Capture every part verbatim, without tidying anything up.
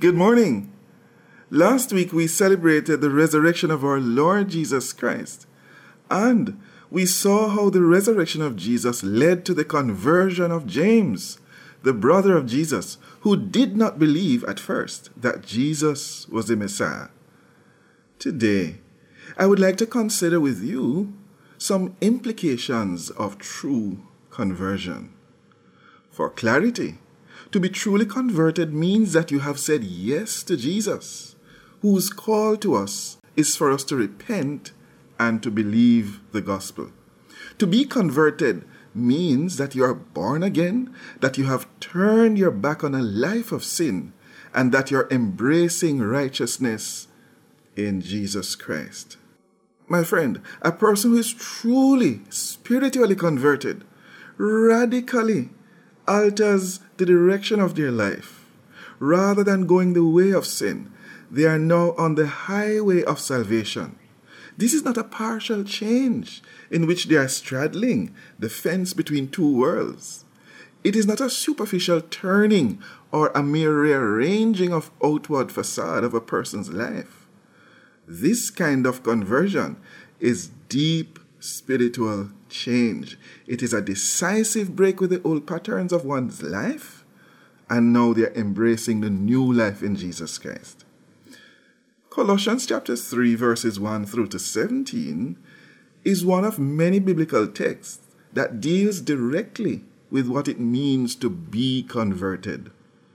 Good morning. Last week we celebrated the resurrection of our Lord Jesus Christ, and we saw how the resurrection of Jesus led to the conversion of James, the brother of Jesus, who did not believe at first that Jesus was the Messiah. Today, I would like to consider with you some implications of true conversion. For clarity, to be truly converted means that you have said yes to Jesus, whose call to us is for us to repent and to believe the gospel. To be converted means that you are born again, that you have turned your back on a life of sin, and that you're embracing righteousness in Jesus Christ. My friend, a person who is truly spiritually converted radically alters the direction of their life. Rather than going the way of sin, they are now on the highway of salvation. This is not a partial change in which they are straddling the fence between two worlds. It is not a superficial turning or a mere rearranging of outward facade of a person's life. This kind of conversion is deep spiritual change. It is a decisive break with the old patterns of one's life, and now they are embracing the new life in Jesus Christ. Colossians chapter three, verses one through to seventeen, is one of many biblical texts that deals directly with what it means to be converted.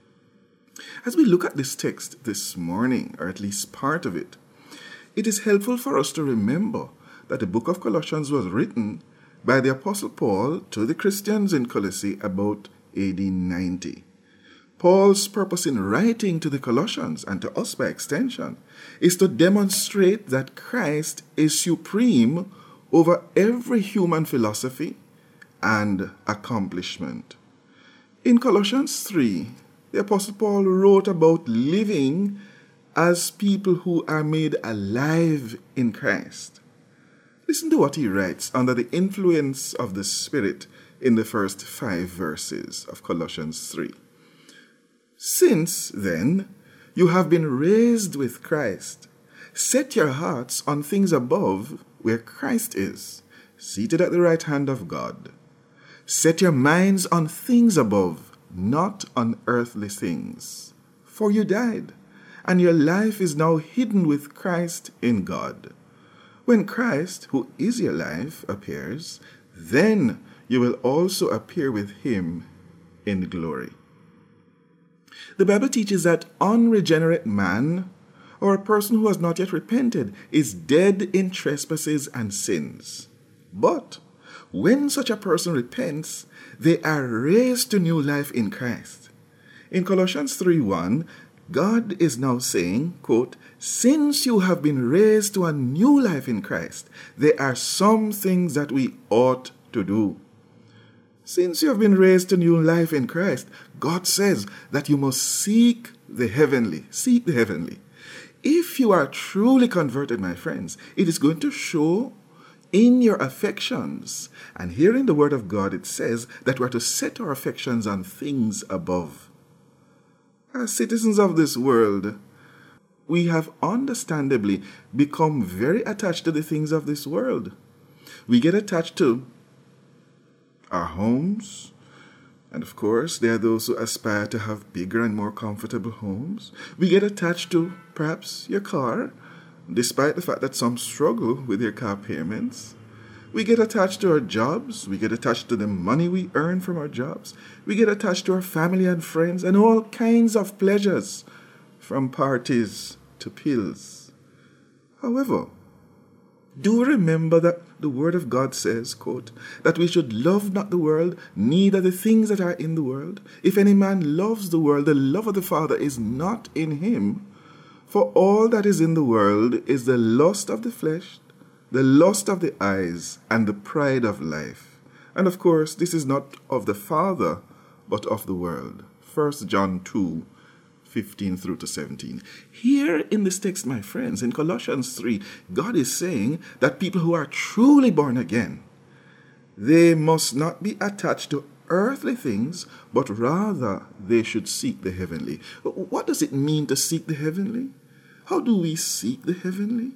As we look at this text this morning, or at least part of it, it is helpful for us to remember that the book of Colossians was written by the Apostle Paul to the Christians in Colossae about A D ninety. Paul's purpose in writing to the Colossians, and to us by extension, is to demonstrate that Christ is supreme over every human philosophy and accomplishment. In Colossians three, the Apostle Paul wrote about living as people who are made alive in Christ. Listen to what he writes under the influence of the Spirit in the first five verses of Colossians three. Since, then, you have been raised with Christ, set your hearts on things above where Christ is, seated at the right hand of God. Set your minds on things above, not on earthly things. For you died, and your life is now hidden with Christ in God. When Christ, who is your life, appears, then you will also appear with him in glory. The Bible teaches that unregenerate man, or a person who has not yet repented, is dead in trespasses and sins. But when such a person repents, they are raised to new life in Christ. In Colossians three one, God is now saying, quote, since you have been raised to a new life in Christ, there are some things that we ought to do. Since you have been raised to new life in Christ, God says that you must seek the heavenly. Seek the heavenly. If you are truly converted, my friends, it is going to show in your affections. And here in the Word of God, it says that we are to set our affections on things above. As citizens of this world, we have understandably become very attached to the things of this world. We get attached to our homes, and of course, there are those who aspire to have bigger and more comfortable homes. We get attached to perhaps your car, despite the fact that some struggle with their car payments. We get attached to our jobs. We get attached to the money we earn from our jobs. We get attached to our family and friends and all kinds of pleasures, from parties to pills. However, do remember that the Word of God says, quote, that we should love not the world, neither the things that are in the world. If any man loves the world, the love of the Father is not in him. For all that is in the world is the lust of the flesh, the lust of the eyes, and the pride of life. And of course, this is not of the Father, but of the world. First John two, fifteen through to seventeen. Here in this text, my friends, in Colossians three, God is saying that people who are truly born again, they must not be attached to earthly things, but rather they should seek the heavenly. What does it mean to seek the heavenly? How do we seek the heavenly?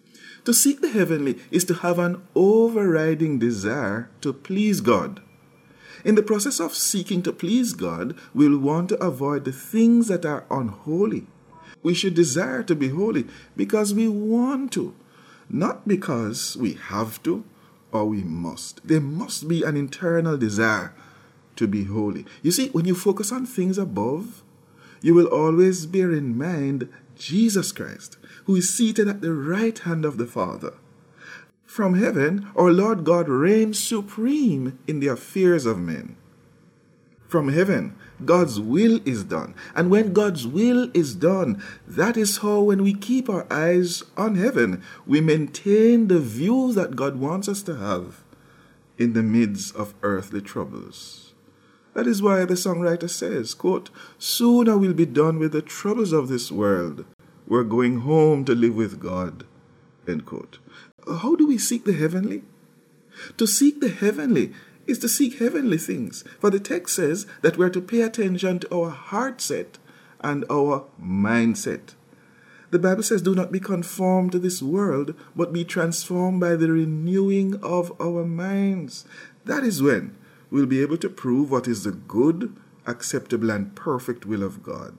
To seek the heavenly is to have an overriding desire to please God. In the process of seeking to please God, we'll want to avoid the things that are unholy. We should desire to be holy because we want to, not because we have to or we must. There must be an internal desire to be holy. You see, when you focus on things above, you will always bear in mind Jesus Christ, who is seated at the right hand of the Father. From heaven, our Lord God reigns supreme in the affairs of men. From heaven, God's will is done. And when God's will is done, that is how, when we keep our eyes on heaven, we maintain the view that God wants us to have in the midst of earthly troubles. That is why the songwriter says, quote, "Soon I will be done with the troubles of this world. We're going home to live with God." End quote. How do we seek the heavenly? To seek the heavenly is to seek heavenly things. For the text says that we're to pay attention to our heart set and our mindset. The Bible says, "Do not be conformed to this world, but be transformed by the renewing of our minds." That is when we'll be able to prove what is the good, acceptable, and perfect will of God.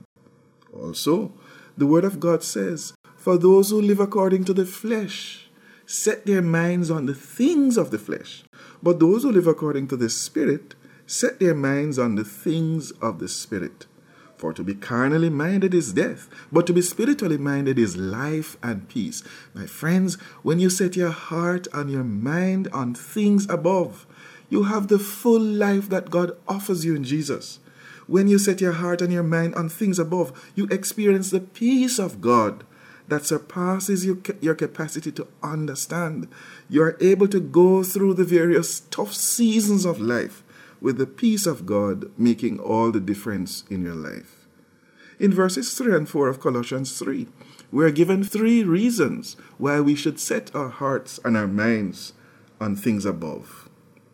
Also, the Word of God says, "For those who live according to the flesh set their minds on the things of the flesh, but those who live according to the Spirit set their minds on the things of the Spirit. For to be carnally minded is death, but to be spiritually minded is life and peace." My friends, when you set your heart and your mind on things above, you have the full life that God offers you in Jesus. When you set your heart and your mind on things above, you experience the peace of God that surpasses your, your capacity to understand. You are able to go through the various tough seasons of life with the peace of God making all the difference in your life. In verses three and four of Colossians three, we are given three reasons why we should set our hearts and our minds on things above.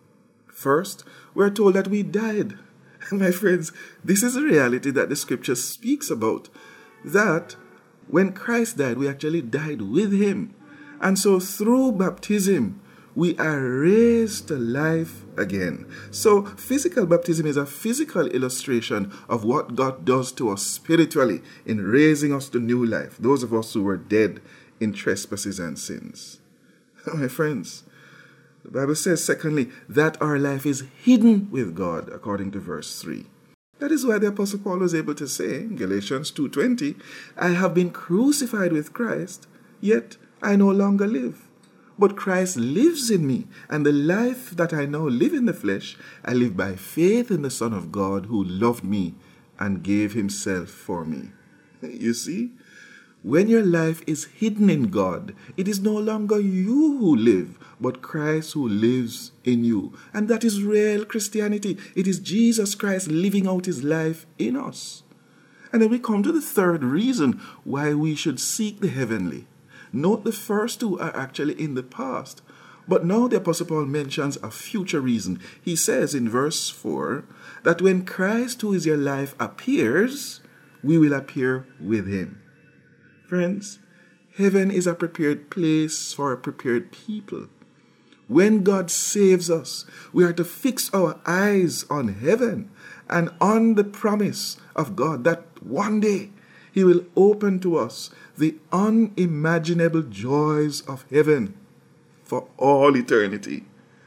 First, we are told that we died. My friends, this is a reality that the scripture speaks about, that when Christ died, we actually died with him. And so through baptism, we are raised to life again. So physical baptism is a physical illustration of what God does to us spiritually in raising us to new life, those of us who were dead in trespasses and sins. My friends, the Bible says, secondly, that our life is hidden with God, according to verse three. That is why the Apostle Paul was able to say in Galatians two twenty, "I have been crucified with Christ, yet I no longer live. But Christ lives in me, and the life that I now live in the flesh, I live by faith in the Son of God who loved me and gave himself for me." You see, when your life is hidden in God, it is no longer you who live, but Christ who lives in you. And that is real Christianity. It is Jesus Christ living out his life in us. And then we come to the third reason why we should seek the heavenly. Note the first two are actually in the past. But now the Apostle Paul mentions a future reason. He says in verse four that when Christ, who is your life, appears, we will appear with him. Friends, heaven is a prepared place for a prepared people. When God saves us, we are to fix our eyes on heaven and on the promise of God that one day he will open to us the unimaginable joys of heaven for all eternity.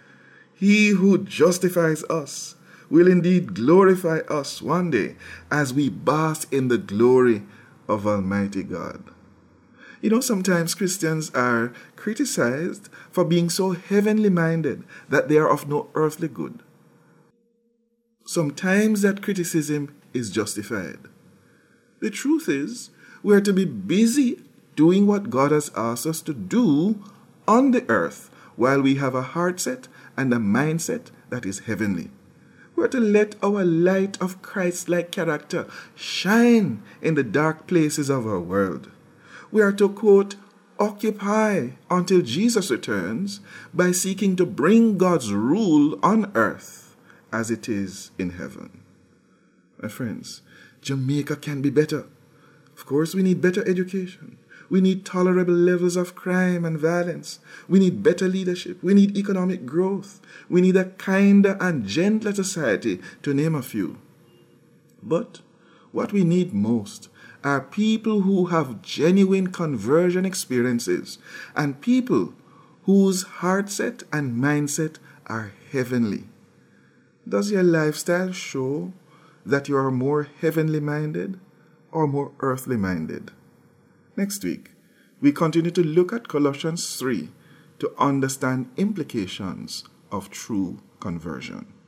He who justifies us will indeed glorify us one day as we bask in the glory of Almighty God. You know, sometimes Christians are criticized for being so heavenly minded that they are of no earthly good. Sometimes that criticism is justified. The truth is, we are to be busy doing what God has asked us to do on the earth while we have a heart set and a mindset that is heavenly. We are to let our light of Christ-like character shine in the dark places of our world. We are to, quote, occupy until Jesus returns by seeking to bring God's rule on earth as it is in heaven. My friends, Jamaica can be better. Of course, we need better education. We need tolerable levels of crime and violence. We need better leadership. We need economic growth. We need a kinder and gentler society, to name a few. But what we need most are people who have genuine conversion experiences and people whose heart set and mindset are heavenly. Does your lifestyle show that you are more heavenly minded or more earthly minded? Next week, we continue to look at Colossians three to understand implications of true conversion.